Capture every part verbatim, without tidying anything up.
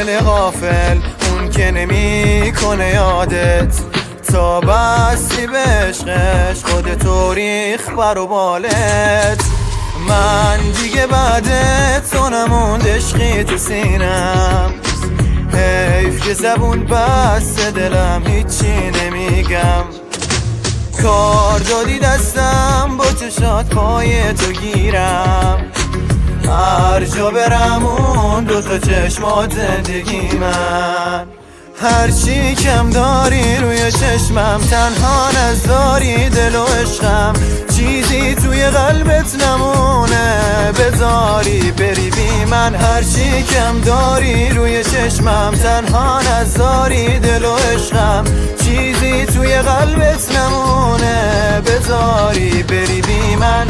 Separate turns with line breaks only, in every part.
دل غافل اون که نمی کنه یادت، تا بستی به عشقش خودتو ریخ بر و بالت. من دیگه بعدت تو نموند عشقی تو سینم، حیف که زبون بسته دلم هیچی نمیگم. کار دادی دستم با چشات پای تو گیرم، هر جا برم اون دوتا چشمات زندگی من. هرچی کم داری روی چشمم، تنها نذاری دل و عشقم، چیزی توی قلبت نمونه بذاری بری بی من. هرچی کم داری روی چشمم، تنها نذاری دل و عشقم، چیزی توی قلبت نمونه بذاری بری بی من.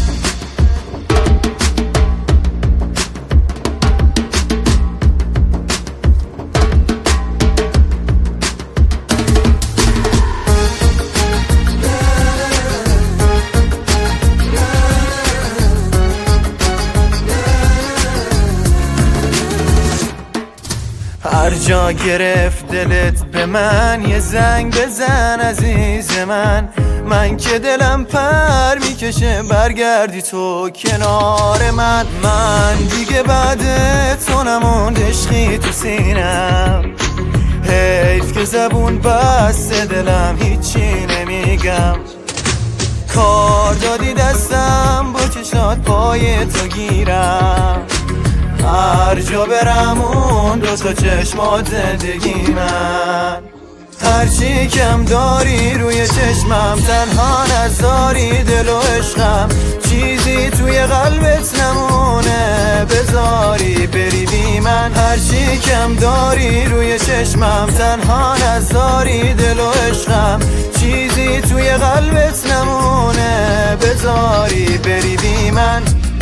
هر جا گرفت دلت به من یه زنگ بزن عزیز من، من که دلم پر میکشه برگردی تو کنار من. من دیگه بعد تو نموند عشقی تو سینم، حیف که زبون بسته دلم هیچی نمیگم. کار دادی دستم با چشات پای تو گیرم، هر جا برم اون دوتا چشمات زندگی من. هرچی کم داری روی چشمم، تنها نذاری دل و عشقم، چیزی توی قلبت نمونه بذاری بری بی من. هرچی کم داری روی چشمم، تنها نذاری دل و عشقم، چیزی توی قلبت نمونه بذاری بری بی من.